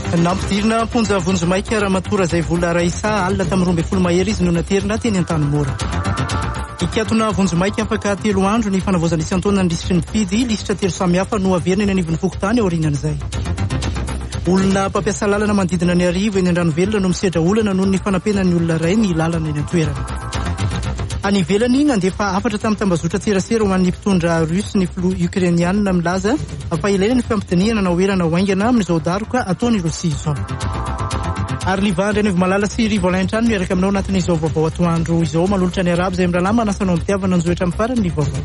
Nampidirina ponja vonjomaika Ramatoa izay vola Raisa alina tamin'ny 12 mahery izy no naterina teny Antanimora. Ikatona vonjomaika afaka 3 andro ny fanavoazana isan-taona ny lisitry ny mpifidy, lisitra 3 samihafa no averina eny anivon'ny fokontany aorianan'izay. Olona mpampiasa lalana manodidina ny Arivo eny Andranovelona no misedra olana noho ny fanampenan'ny olona iray ny lalana eny an-toerana. Any ivelany nandefa afatra tamin'ny tambazotra tserasera ho an'ny mpitondra Rusy ny filoha Ukrainiana milaza fa ilaina ny fiampitaniana na oerana oaingana amin'izao daroka ataony Rosia izao. Ary livandry any Malala sy Rivo Alaintrano miaraka aminao anatin'izao vaovao atoandro izao malolotra ny arabo izay miralama manasanao mitiavana ny zoetra amin'ny farany ny vaovao.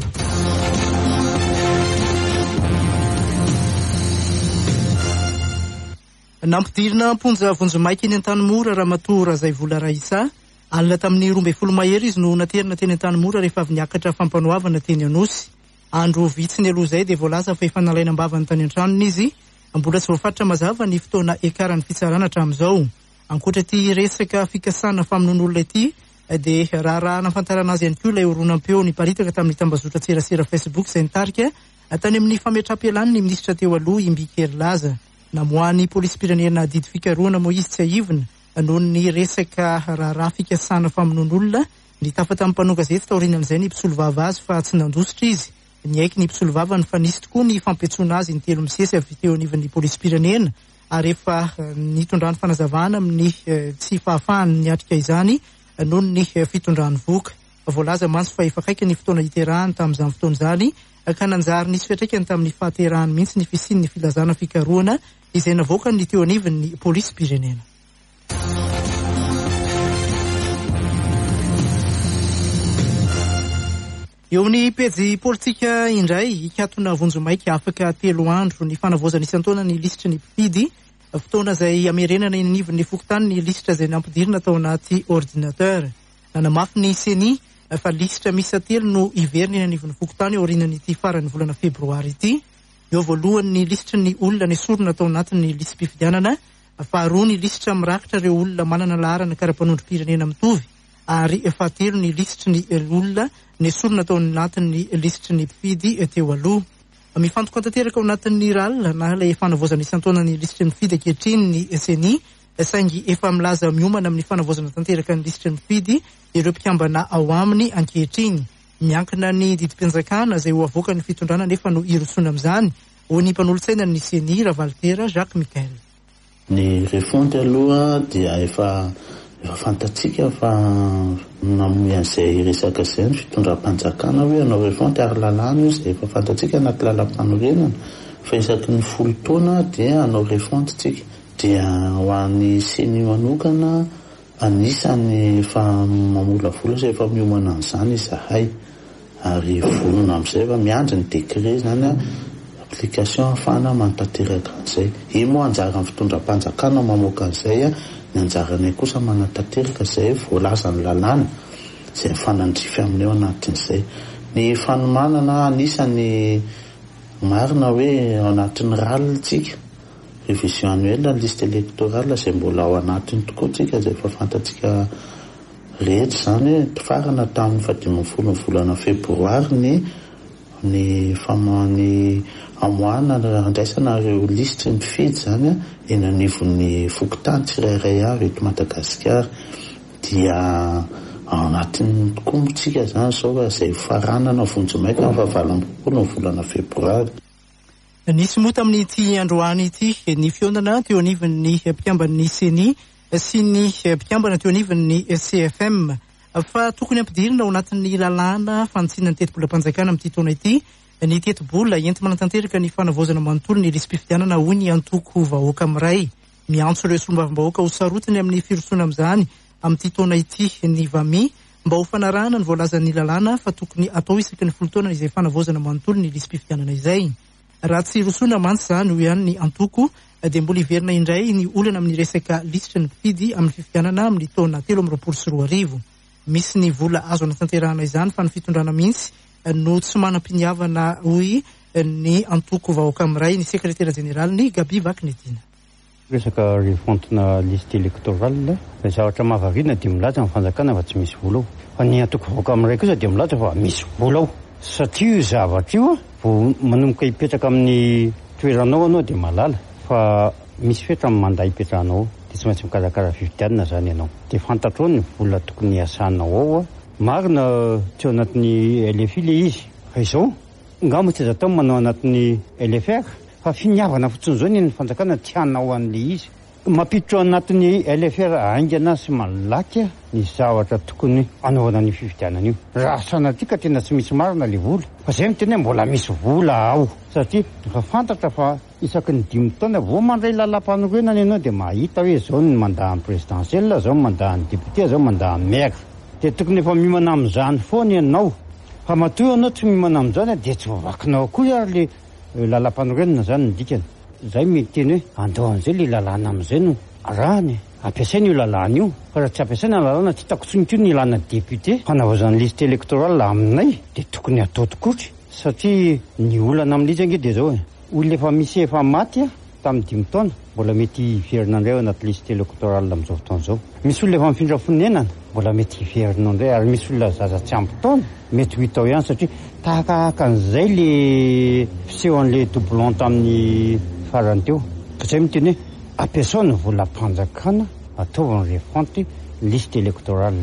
Nampidirina ponja vonjomaika eny Antanimora Ramatoa izay vola Raisa alina tamin'ny 12 mahery izy no naterina teny Antanimora rehefa avy niakatra fampanoavana teny Anosy. Andro vitsiny aloha izay dia voalaza fa efa nalaina ambavany tany an-tranony izy, mbola tsy voafatra mazava ny fotoana ekaran'ny fitsarana hatramin'izao. Ankoatra ity resaka fikasana famonoan'olona ity dia raha nafantarana azy ihany koa ilay horonan-peo niparitaka tamin'ny tambazotra tserasera Facebook izay nitarika tany amin'ny fametram-pialany ny minisitra teo aloha Imbikery Laza. Namoahany polisym-pirenena didy fikarohana Moïse Tsiaivina noho ny resaka raha fikasana famonoan'olona nitafa tamin'ny mpanao gazety taorinan'izay ny mpisolo vava azy fa tsy nandositra izy. Niaiky ny mpisolo vava ny fa nisy tokoa ny fampetsoana azy ny telo misesy avy teo anivon'ny polisym-pirenena ary rehefa nitondrany fanazavana amin'ny tsy fahafahany niatrika izany noho ny fitondrany voka. Voalaza mantsy fa efa akaiky ny fotoana hiterahany tamin'izany fotoana izany ka nanjary nisy fiatraikany tamin'ny fahaterahany mihitsy ny fisiany ny filazana fikarohana izay navoaka ny teo anivon'ny polisym-pirenena. Eo amin'ny pejy politika indray ikatona vonjomaika afaka 3 andro ny fanavoazana isan-taona ny lisitra ny mpifidy, fotoana izay amerenana eny anivon'ny fokontany ny lisitra izay nampidirina tao anaty ordinateur. Nanamafy ny CENI fa lisitra misa 3 no iverina eny anivon'ny fokontany aorianan'ity faran'ny volana febroary ity. Eo voalohany ny lisitra ny olona nesorina tao anatin'ny listy mpifidianana, faharoa ny lisitra mirakitra ireo olona manana laharana karapanondrom-pirenena mitovy, ary fahatelo ny lisitra ny olona nesorina tao anatin'ny lisitra ny mpifidy teo aloha. Mifantoka tanteraka ao anatin'ny ralina na ilay fanavoazana isan-taona ny lisitra ny mpifidy ankehitriny ny CENI, saingy efa milaza miomana amin'ny fanavoazana tanteraka ny lisitra ny mpifidy ireo mpikambana ao aminy ankehitriny. Miankina ny didim-pianjakana izay ho avoaka ny fitondrana nefa no irotsona amin'izany ho ny mpanolontsaina ny CENI Ravaltera Jacques Michael. Ny refonty aloha dia efa fantatsika fa namoy an'izay resaka izay ny fitondram-panjakana hoe anao refonty ary lalàna izy efa fantatsika anaty lalam-panorenana fa isaky ny 10 taona dia anao refonty tsika dia ho an'ny CENI manokana anisany efa mamolavola izay efa miomana an'izany izahay ary vonona amin'izay efa miandry ny décret zany application afana manatanteraka an'izay. Io moa anjara amin'ny fitondram-panjakana mamoaka an'izay ny anjarany kosa manatanteraka izay voalaza ny lalàna izay mifanandrify amin'eo anatin'izay. Ny fanomanana anisany marina hoe ao anatin'ny ralina tsika révision annuelle ny liste électorale izay mbola ao anatiny tokoa tsika izay efa fantatsika rehetra zany farana tamin'ny 15 volana febroary ny famany amoahana andraisana ireo lisitra ny mpifidy zany eny anivon'ny fokontany tsirairay avy eto Madagasikara dia ao anatiny tokoa motsika zany zao izay faranana vonjomaika fa 20 volana febroary. Nisy moa tamin'ity androany ity ny fiondana teo anivon'ny mpikambany CENI sy ny mpikambana teo anivon'ny CFM fa tokony ampidirina ao anatin'ny lalàna fantsiana ny teti-bola-panjakana amin'ity taona ity ny teti-bola enti manatanteraka ny fanavoazana manontolo ny lisy mpifidianana hoy ny antoko vahoaka amiray. Miantso ireo solombavam-bahoaka ho sarotiny amin'ny firotsona amin'izany amin'ity taona ity ny VAMI mba ho fanarahana ny voalazan'ny lalàna fa tokony atao isaky ny 10 taona izay fanavoazana manontolo ny lisy mpifidianana izay. Raha tsy rosona mantsy zany ho ihany ny antoko dia mbola iverina indray ny olana amin'ny resaka lisitra ny mpifidy amin'ny fifidianana amin'ny taona 13 misy ny vola azo anatanterahana izany fa ny fitondrana mihitsy no tsy manam-piniavana hoy ny antoko vahoaka amiray ny sekretera jeneraly ny Gabi Vaknetina. Resaka refontina liste électorale zavatra mahavariana dia milaza amin'ny fanjakana fa tsy misy vola ao, fa ny antoko vahoaka amiray kosa dia milaza fa misy vola ao satria io zavatra io vao manomboka hipetraka amin'ny toeranao anao dia malala fa misy fetra amin'ny manday hipetrahanao dia tsy maintsy mikarakara fividianana zany ianao dia fantatrao ny vola tokony hiasanao ao a marina tsy ao anatin'ny LFI le izy fa izao ngamba tsy aza tao manao anatin'ny LFR fa finiavana fotsiny zao ny fanjakana tianao an'le izy mampiditra ao anatin'ny LFR aingana sy malaky ny zavatra tokony anaovana ny fividianana io raha sanatika tena tsy misy marina le vola fa zay miteny mbola misy vola ao satria efa fantatra fa isaky ny 5 taona vao mandray lalam-panorenana ianao dia mahita hoe zao ny mandahan'ny présidentiel zao mandahan'ny député zao mandahan'ny maire dia tokony efa mimana amin'izany foana ianao fa matoa ianao tsy mimana amin'izany dia tsy vavakinao akory ary le lalam-panorenana zany ny dikany zay miteny hoe andao an'izay le lalàna amin'izay no arahany ampiasaina io lalàna io fa raha tsy ampiasaina lalàna tsy hitako tsoniko ny ilana député fanaovazany liste électorale aminay dia tokony atao tokotra satria ny olana amin'ilay izy ange dia zao olona efa misy efa maty a tamin'ny 5 taona mbola mety hiverina indray ao anaty liste électorale amin'izao fotoana izao misy olona efa mifindra fonenana mbola mety hiverina indray ary misy olona zaza tsy ampy taona mety ho hitao ihany satria tahaka an'izay le fiseho an'le doublon tamin'ny farany teo ka zay miteny hoe ampiasao ny volam-panjakana ataovany refanty liste électorale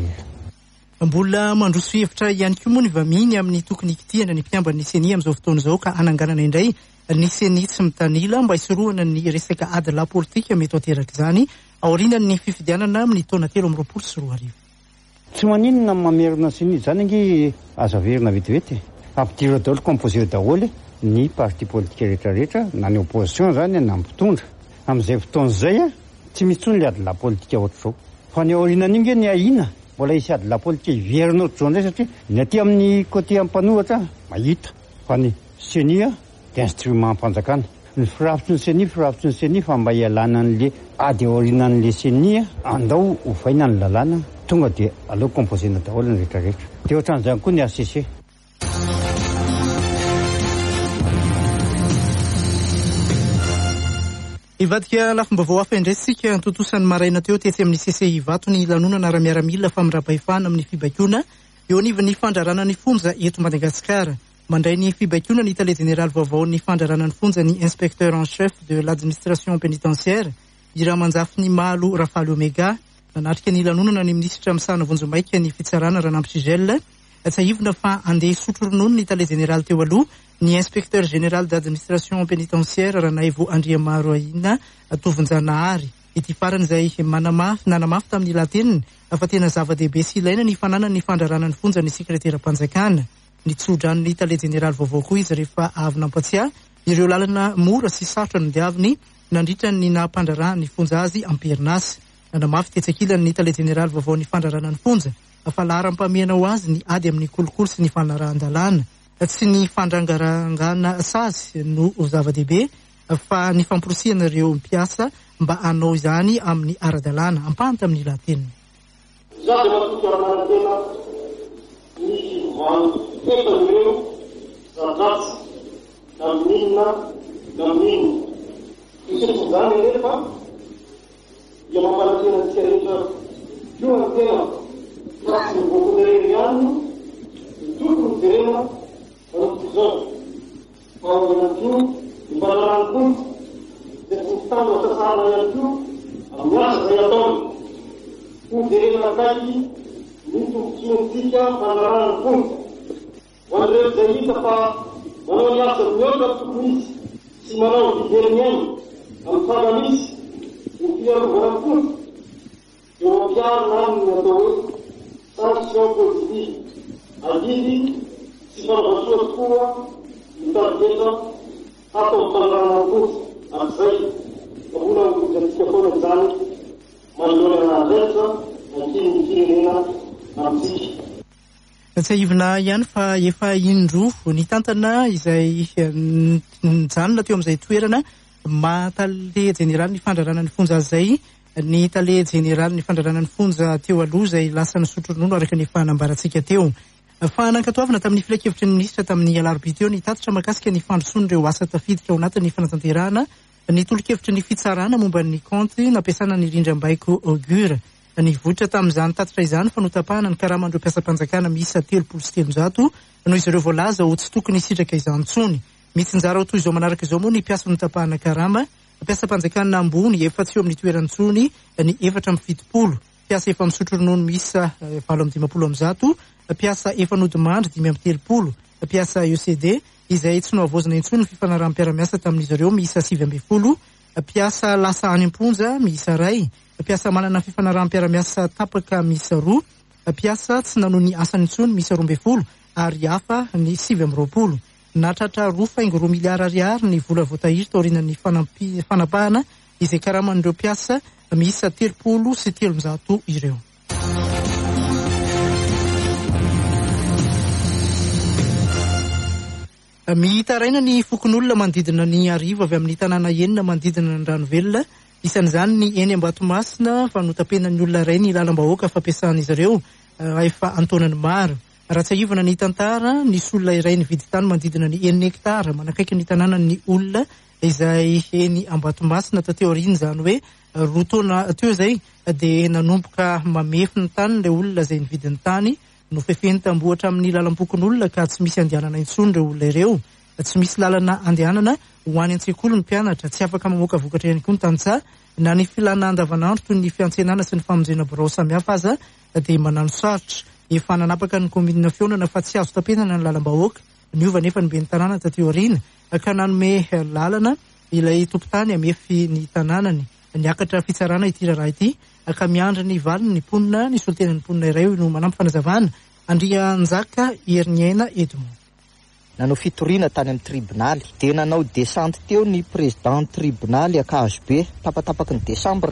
mbola mandroso hevitra ihany koa moa ny vaminy amin'ny tokony ikitiana ny mpiamban'ny CENI amin'izao fotoana izao ka ananganana indray ny CENI tsy mitanila mba hisorohana ny resaka adala politika mety ateraka izany aorianany ny fifidianana amin'ny taona 2024 tsy maninona mamerina CENI zany ange azaverina vetivety ampidirana daholo composé daholo ny parti politika rehetrarehetra na ny opposition zany na mpitondra amin'izay fotoana izay a tsy misy tsony le adala politika ohatr'izao fa ny aorianany inge ny ahina mbola hisy adala politika hiverina ohatr'izao indray satria ny aty amin'ny côté ampanohatra mahita fa ny CENI dia instrument ampanjakana ny firafitry ny CENI fa mba hialana an'le ady aorianan'le CENI andao hovaina ny lalàna tonga dia aleo composena daholo ny rehetrarehetra dia ohatran'izany koa ny ACC ivadika lafim-baovao hafa indraisika antotosan'ny maraina teo tetsy amin'ny CCI vato ny lanonana ara-miaramila famirabahefana amin'ny fibaikona eo anivon'ny fandrarana ny fonja eto Madagasikara mandray ny fibaikona ny tale général vaovao ny fandrarana ny fonja ny inspecteur en chef de l'administration pénitentiaire iramanjafy ny Malo Rafale Omega nanatrika ny lanonana ny ministra Misana Vonjomaika ny fitsarana Ranampi Sigel tsahivona fa andeha sotro ronono ny tale général teo aloha ny inspecteur général d'administration pénitentiaire Ranaivo Andriamaro Aina Tovonjanahary ity farany izay nanamafy tamin'ny lateniny fa tena zava-dehibe sy ilaina ny fananany ny fandrarana ny fonja ny sekretera-panjakana ny tsodrano ny tale général vaovao koa izy rehefa avy nampatsiahy ireo lalana mora sy sarotra no diaviny nandritra ny nampandrarana ny fonja azy amperinasy nanamafy tetsakilany ny tale général vaovao ny fandrarana ny fonja fa laharam-pamianao azy ny ady amin'ny kolokolo sy ny fanarahan-dalàna tsy ny fandrangarangana sazy no zava-dehibe fa ny famporosiana ireo mpiasa mba anao izany amin'ny ara-dalàna ampahanta amin'ny lateniny za dia matoky ara-manantena misy etanyireo zadratsy na minina na minina isotro zany rehefa dia mampanantena tsika rehetra io antena fa tsy mivoakonereny ihany mitokony jerena zao fa ihany ko mbanarany konty dia tsy mitandro asasana ihany ko amin'ny asa zay ataony ho jerena akaiky mitombotsonotsika mbanarany konty ho an'ireo zay hita fa manao ny asa mihoatra tokony izy sy manao liberiny ainy amin'ny fana misy ny fiarovana konty eo ampiarina aminy atao hoe sanction positive adidy sy fanavasoa tokoa mitariketa atao mpandrarana konty amin'izay mahona mivojatsika foana izany manoloana rehetra ankiny ny firenena amintsika tsahivina ihany fa efa indroa ny tantana izay nijanona teo amin'izay toerana matale général ny fandrarana ny fonja zay ny tale général ny fandrarana ny fonja teo aloha izay lasa ny sotro ronono araka ny fanambarantsika teo fa nankatoavana tamin'ny filakevitry ny ministra tamin'ny alarobia teo ny tatitra makasika ny fandrosoan'ireo asa tafiditra ao anatin'ny fanatanterahana ny tolo-kevitry ny fitsarana momba ny compte nampiasana ny rindram-baiko augure ny vohitra tamin'izany tatitra izany fa notapahana ny karamandreo mpiasa-panjakana miisa 300 no izy ireo voalaza ho tsy tokony hisitraka izany tsony mitsy njara ho toy izao manaraka izao moa ny mpiasa notapahana karama Mpiasa-panjakana ambony efa tsy eo amin'ny toerantsony ny 470, mpiasa efa misotro ronono misa 750, mpiasa efa nodimandry 530, mpiasa ECD izay tsy nohavozana intsony ny fifanarahan'ny-piaramiasa tamin'izy ireo miisa 720, mpiasa lasa any am-ponja miisa 2, mpiasa manana fifanarahan'ny-piaramiasa tapaka miisa 2, mpiasa tsy nanao ny asany intsony miisa 12 ary hafa ny 720. Natratra 2.2 miliara ariary ny vola voatahiry taorinan'ny fanapahana izay karaman'ireo mpiasa miisa 30 sy 300 ireo. Mitaraina ny fokon'olona manodidina ny arivo avy amin'ny tanàna enina manodidina ny Ranovelona. Isan'izany ny eny Ambatomasina fa notapenan'ny olona iray ny lalam-bahoaka fampiasan'izy ireo efa antonany maro. Raha tsy ahivana ny tantara, nisy olona iray nividy tany manodidina ny 9 hektara manakaiky ny tanànan'ny olona izay eny Ambatomasina tateo aoriana, izany hoe roa taona teo izay dia nanomboka mamefy ny tany ilay olona izay nividy ny tany, nofefeny tambohatra amin'ny lalam-pokon'olona ka tsy misy andehanana intsony ireo olona ireo. Tsy misy lalana andehanana ho any an-tsekoly ny mpianatra, tsy afaka mamoaka vokatra ihany koa ny tantsaha na ny filana andavanandro toy ny fiantsenana sy ny famonjena birao samihafa aza dia manano sarotra. Efa nanapaka ny komina fionana fa tsy azo tapenana ny lalam-bahoaka, niova nefa ny ben'ny tanàna tateo aoriana ka nanome lalana ilay tompon-tany amefy ny tanànany. Niakatra fitsarana ity raharaha ity ka miandry ny valiny ny mponina, ny solitenan'ny mponina iray no manampy fanazavana. Andrianjaka Herniaina Edmond. Nanao fitoriana tany amin'ny tribonaly dia nanao descente teo ny président tribonaly AKHB tapatapaky ny Desambra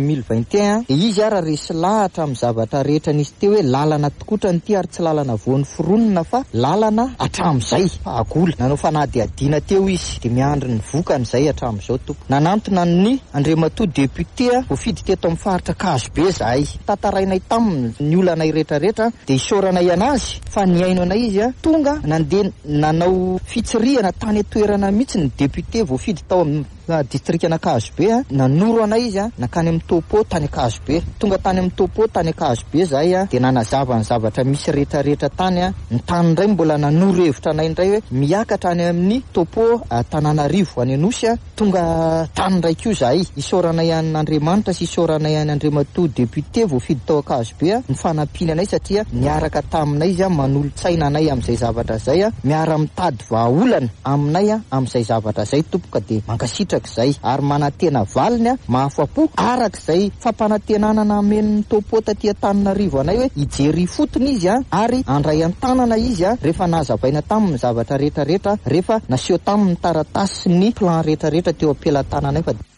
2021 dia izy ara resy lahatra amin'ny zavatra rehetra nisy teo hoe lalana tokotra nyty ary tsy lalana voan'ny foronina fa lalana hatramin'izay agola. Nanao fanadihadiana teo izy dia miandry ny vokan'izay hatramin'izao tompo. Nanantona ny Andriamatoa député voafidy teto amin'ny faritra KHB zahay, tantarainay taminy olana rehetrarehetra dia isaoranay anazy fa ny ainonay izy tonga nandeha nanao fitsirihana tany atoerana mihitsy ny député voafidy tao amin'ny distrikana KHB nanoro anay izy nakany amin'ny topo tany KHB. Tonga tany amin'ny topo tany KHB zahay dia nanazava ny zavatra misy rehetrarehetra tany. Ny tany indray mbola nanoro hevitra anay indray hoe miakatra any amin'ny topo Tananarivo any Anosy. Tonga tany indray koa zahay isaoranay an'Andriamanitra sy isaoranay an'Andriamatoa député voafidy tao KHB ny fanampinanay satria miaraka taminay izy manolo-tsaina anay amin'izay zavatra zay, miara mitady vahaolana aminay amin'izay zavatra zay tompoka dia mankasitraka izay ary manantena valiny mahafapo arak'izay fampanantenana namen'ny topo taty Antananarivo anay hoe hijery fotony izy ary andray an-tanana izy rehefa nazavaina tamin'ny zavatra rehetrarehetra rehefa naseho tamin'ny taratasy ny plan rehetrarehetra teo am-pelantananay.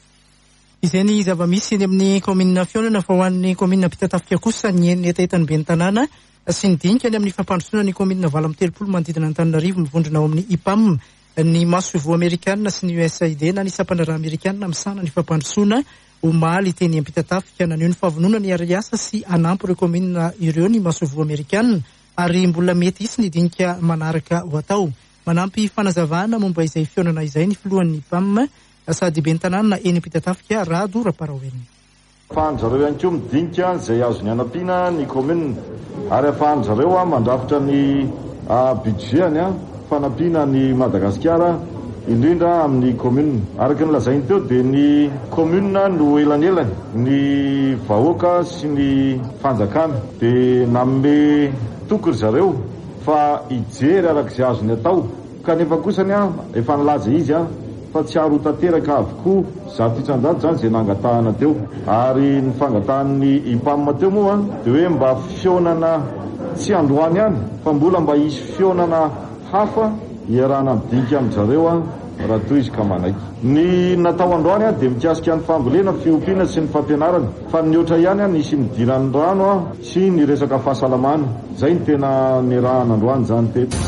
Izay ny zava-misy eny amin'ny komina fionana fa ho an'ny komina Pitatafika kosa ny eny etaetany ben'ny tanàna sy ny dinikany amin'ny fampandrosoana ny komina 730 manodidina Antananarivo mivondrona ao amin'ny IPAM, ny masovo Amerikanina sy ny USAID na ny sapandraha Amerikanina misana ny fampandrosoana omaly teny Pitatafika naneo ny fahavonona ny ariasa sy anampy ireo komina ireo ny masovo Amerikanina ary mbola mety isy ny dinika manaraka ho atao. Manampy fanazavana momba izay fionana izay ny filohan'ny IPAM sady ben'ny tanàna eny Pitatafika Rado Raparaweny. Afahan'zareo ihany koa midinika izay azo ny anampiana ny komina ary afahan'zareo mandrafitra ny budgetany fanampiana ny Madagasikara indrindra amin'ny komina. Araka ny lazainy teo dia ny komina no elanelany ny vahoaka sy ny fanjakana dia nanome toky zareo fa hijery arak'izay azony atao kanefa kosany efa nilaza izy fa tsy aro tanteraka avokoa 100% zany izay nangatahana teo. Ary ny fangatahan'ny IPAM teo moa dia hoe mba fionana tsy androany ihany fa mbola mba hisy fionana hafa iarana midinika amin'zareo raha toy izy ka manaiky. Ny natao androany dia mikasika ny fambolena, fiompiana sy ny fampianarana fa ny oatra ihany nisy nidiran'ny rano sy ny resaka fahasalamana. Zay ny tena niarahan'androany zany teto.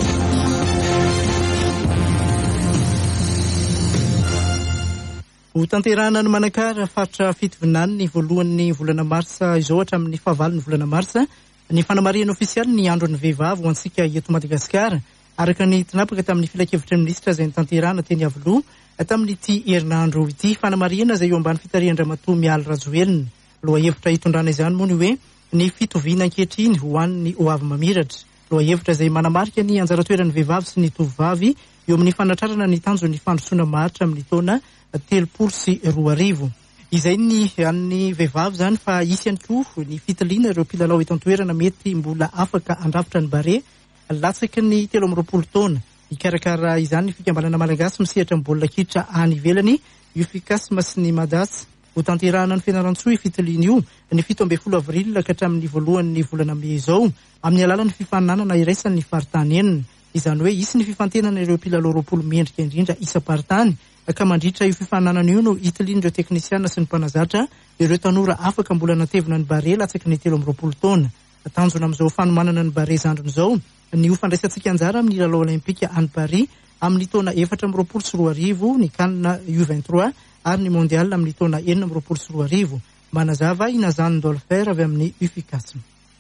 Ho tanterahana ny Manakara faritra fitovinany ny voalohan'ny volana Marsa izao hatramin'ny fahavalon'ny volana Marsa ny fanamariana ofisialy ny andron'ny vehivavy ho antsika eto Madagasikara araka ny tinapaka tamin'ny filakevitra ny minisitra izay nitanterahana teny Avoloha tamin'ity herinandro ity. Fanamariana izay eo ambany fitarihan-dramatoa Mialy Rajoelina. Lohahevitra hitondrana izany moa ny hoe ny fitoviana ankehitriny ho an'ny hoavy mamiratra. Lohahevitra izay manamarika ny anjara toeran'ny vehivavy sy ny tovovavy eo amin'ny fanatrarana ny tanjon'ny fandrosoana maritra amin'ny taona 300. Izay ny an'ny vehivavy zany fa isy ihany koa ny fitiliana ireo mpilalao eto an-toerana mety mbola afaka andrafitra ny bare latsaky ny 13 taona. Ikarakara izany ny fikambanana malagasy misehatra amin'ny baolina kitra any ivelany UFICASM sy ny Madasy ho tanterahana ny Fianarantsoa fitiliana io ny 17 avril ka hatramin'ny voalohan'ny volana May izao amin'ny alalan'ny fifaninanana iraisan'ny faritany enina. Izany hoe isy ny fifantenana ireo mpilalao 20 mendrika indrindra isa-paritany ka mandritra io fifaninanana io no hitilian'ireo teknisiana sy ny mpanazatra ireo tanora afaka mbola natevina ny bare latsaky ny 13 taona. Tanjona amin'izao fanomanana ny bare zandrony izao ny ho fandraisantsika anjara amin'ny lalao olimpika any Paris amin'ny taona 424 ny kanina U23 ary ny mondial amin'ny taona 424. Manazava Inazany Dolfer avy amin'ny UFICASM.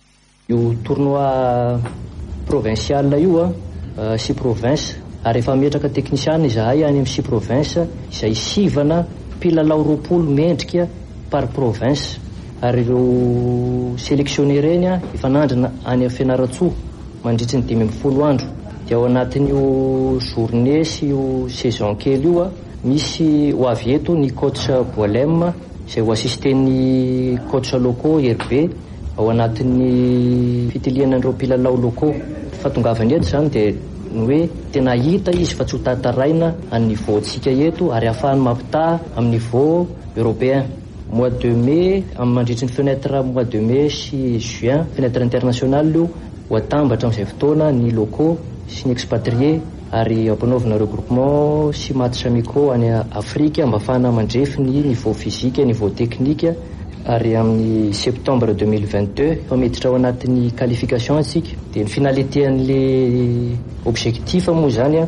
Io tournoi provincial io si province ary efa metraka teknisiana izahay any amin'ny si province izay sivana mpilalao 20 mendrika par province ary ireo sélectionné reny efa nandrina any amin'ny Fianarantsoa mandritra ny 10 andro. Dia ao anatin'io journée sy io saison kely io misy ho avy eto ny coach Boalem izay ho assisten'ny coach locaux RB ao anatin'ny fitiliana ireo mpilalao locaux. Fatongavany eto zany dia ny hoe tena hita izy fa tsy ho tataraina amin'ny niveau antsika eto ary ahafahany mampita amin'ny niveau européen. Mois de mai amin'ny mandritra ny fenêtre mois de mai sy juin fenêtre internationale io ho atambatra amin'izay fotoana ny locaux sy ny expatriés ary ampanaovina regroupement sy match amicaux any Afrique mba ahafahana mandrefy ny niveau physique niveau technique. Ary amin'ny septembre 2022 fa miditra ao anatin'ny qualification antsika dia ny finalité an'le objectif moa zany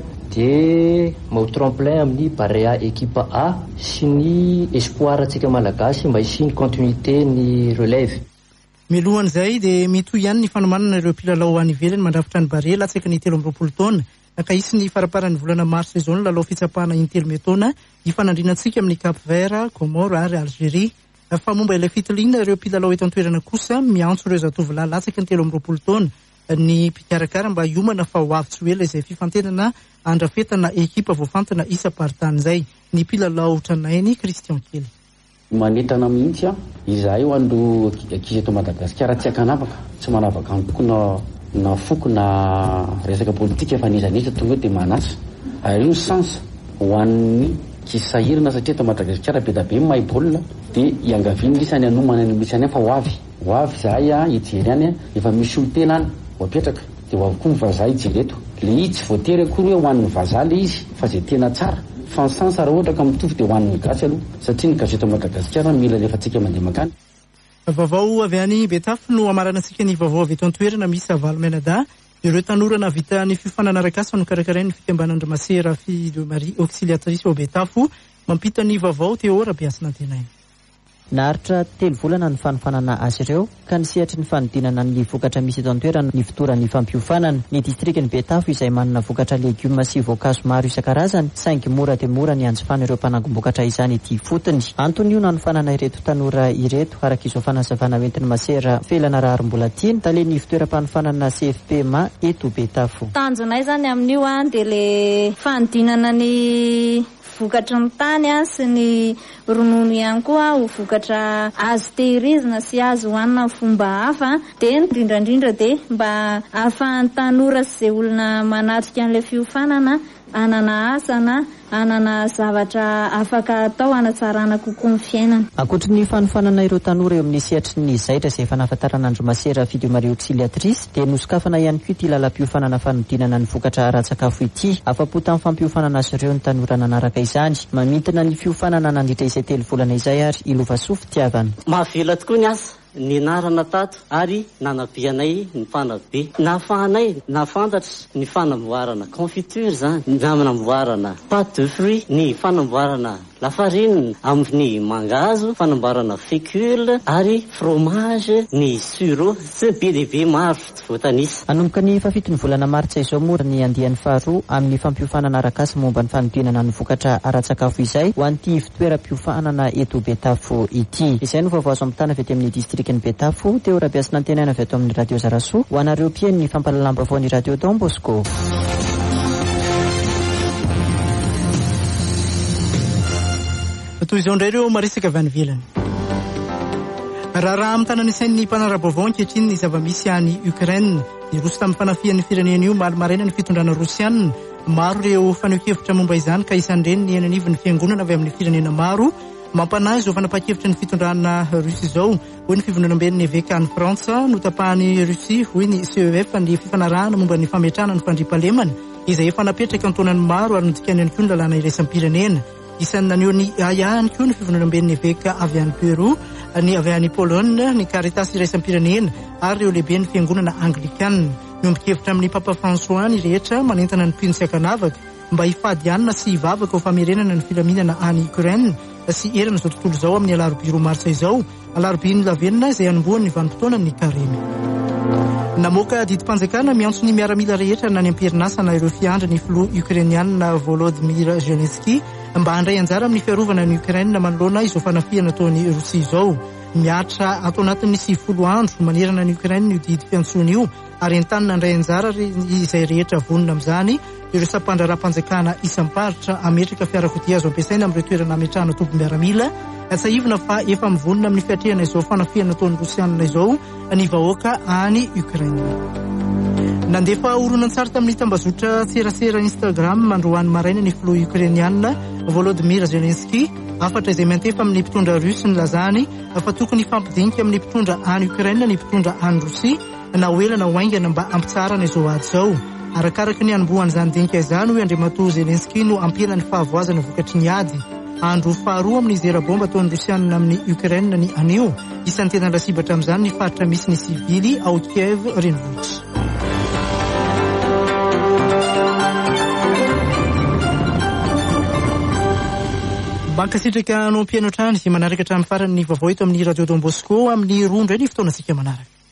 dia mau tremplin amin'ny Barea équipe A sy ny espoir antsika malagasy mba hisy continuité ny relève. Milohan'izay dia mitohy ihany ny fanomanana ireo mpilalao any ivelany mandrafitra ny bare latsaky ny 13 taona ka isy ny faraparan'ny volana mars izao ny lalao fitsapahana interme taona ifanandrinantsika amin'ny Cap Vert, Comore ary Algérie. Fa momba ilay fitiliana ireo mpilalao eto an-toerana kosa miantso ireo zatovolahy latsaky ny 13 taona ny mpikarakara mba hiomana fa ho avy tsy ela izay fifantenana andrafetana ekipa voafantana isa-paritany izay ny mpilalao tranainy Christian Kely. Manentana mihitsy izahay ho andro ankizy eto Madagasikara tsy akanavaka tsy manavaka tokony na foko na resaka politika efa nizaneza tonga dia manasa ary io sens ho an'ny kisahirana satria eto Madagasikara be da be mahay baolina dia iangaviany lisany anomana ny misany fa ho avy zahay hijery any efa misy olo tena any ho apetraka dia ho avy koa ny vazaha hijery eto le izy tsy voatery akory hoe ho an'ny vazaha le izy fa zay tena tsara fa ny sens raha ohatra ka mitovy dia ho an'ny gasy aloha satria ny gasy eto Madagasikara mila lefa tsika mandeha makany. Vaovao avy any Betafy no amaranantsika ny vaovao avy eto an-toerana misy Valmenada ireo tanorana vita ny fifanana arakasa no karakarain'ny fikambanandrimasera Fille de Marie Auxiliatrice ao Betafy mampita ny vaovao teo Rabeasina tenainy. Naharitra 3 volana ny fanofanana azy ireo ka nisehatra ny fanodinana ny vokatra misy eto an-toerana ny fotoran'ny fampiofanana ny distrikiny Betafy izay manana vokatra legioma sy voankazo maro isan-karazany saingy mora dia mora ny anjifana ireo mpanangom-bokatra izany ity fotony. Antony io nanofanana ireto tanora ireto araka izao fanazavana hoentin'ny masera felana raharom-bola tiany talen'ny fitoeram-panofanana CFPMA eto Betafy. Tanjonay zany amin'io dia le fanodinana ny vokatra ny tany sy ny ronono ihany koa ho vokatra azo tehirizina sy azo hohanina fomba hafa dia indrindrandrindra dia mba ahafahan'ny tanora sy izay olona manatrika an'ilay fiofanana anana asana anana zavatra afaka atao anatsarana kokoa ny fiainana. Ankoatra ny fanofanana ireo tanora eo amin'ny sehatry ny zaitra izay efa nahafantaran'Andro Masera Fille de Marie Auxiliatrice dia nosokafana ihany koa ity lalam-piofanana fanodinana ny vokatra ara-tsakafo ity. Afa-po tamin'ny fampiofanana azy ireo ny tanora nanaraka izany. Mamintina ny fiofanana nandritra izay 3 volana izay ary ilova sofy tiavana. Mahavela tokoa ny asa nianarana tato ary nanabianay ny mpanabe nahafahanay nafantatra ny fanamboarana confiture zany ny fanamboarana pâte de fruits ny fanamboarana lafarine amin'ny mangazo fanamboarana fécule ary fromage ny suro sy be lehibe maro tsy voatanisa. Anomboka ny fafitony volana martsa izao mora ny andiany faharoa amin'ny fampiofanana arakasa momba ny fanodinana ny vokatra ara-tsakafo izay ho an'ity fitoeram-piofanana eto Betafy ity. Izay no vaovao azo amitana avy amin'ny distrikiny Betafy teo Rabeasina antenana avy ato amin'ny radio Zarasoa ho anareo mpiaino ny fampalalamba vao ny radio Don Bosco. toy izao indray ireo maresaka avy any ivelany. Raha amin'ny tanany isain'ny mpanara-baovao ankehitriny ny zava-misy any Ukraine, niroso tamin'ny fanafihan'ny firenena io maraina ny fitondrana Rosianina. Maro ireo faneho-kevitra momba izany ka isan'ireny ny ananivon'ny fiangonana avy amin'ny firenena maro. Mampanahy izao fanapa-kevitra ny fitondrana Rusia izao, hoy ny fivononamben'ny évêque any Frantsa, notapahany Rusia hoy ny CEF ny fifanarahana momba ny fametrahana ny fandriampahalemana izay efa napetraka antonany maro ary nodikany ihany koa ny lalàna iraisam-pirenena. Isan'ny naneho ny ihany koa ny fivononamben'ny évêque avy any Peroa, ny avy any Pologne, ny Caritas iraisam-pirenena ary ireo lehibe ny fiangonana Anglikana. Miombon-kevitra amin'ny Papa François ny rehetra manentana ny mpino sy akanavaka mba hifady hanina sy hivavaka ho famerenana ny filaminana any Ukraine sy erana izao tontolo izao amin'ny alarobia 2 martsa izao, alarobia ny lavenina izay anombohan'ny vanim-potoana ny Karemy. Namoaka didim-panjakana miantso ny miaramila rehetra na ny amperinasana ireo fiandra ny filoha Ukrainiana Volodymyr Zelensky mba handray anjara amin'ny fiarovana ny Ukraine manoloana izao fanafihana ataon'ny Rosia izao. Miatra atao anatin'ny 90 andro manerana ny Ukraine io didy fiantsona io ary entany nandray anjara izay rehetra vonona amin'izany ireo sampandraram-panjakana isam-paritra ametraka fiarakodia azo ampiasaina amin'ireo toerana ametrahana tompom-miaramila. Tsahivina fa efa mivonona amin'ny fiatrehana izao fanafihana ataon'ny Rosianina izao ny vahoaka any Ukraine. Nandefa horonan-tsara tamin'ny tambazotra serasera Instagram mandroany maraina ny filoha Ukrainiana Volodymyr Zelensky, afatra izay mantefa amin'ny mpitondra Rusia ny lazany fa tokony fampidinika amin'ny mpitondra any Ukraine ny mpitondra any Rosia na hoelana hoaingana mba ampitsarana izao ady izao. Arakaraka ny anombohan'izany dinika izany hoe Andriamatoa Zelensky no ampela ny fahavozana vokatry ny ady. Andro faharoa amin'ny zera-bomba ataon'ny Rosianina amin'ny Ukraine ny anio, isan'ny tena rasibatra amin'izany ny faritra misy ny sivily ao Kiev renivohitra. Bankasitraka no mpianatra any izay manaraka hatramin'ny farany ny vaovao eto amin'ny Radio Don Bosco amin'ny roa indray ny fotoana sika manaraka.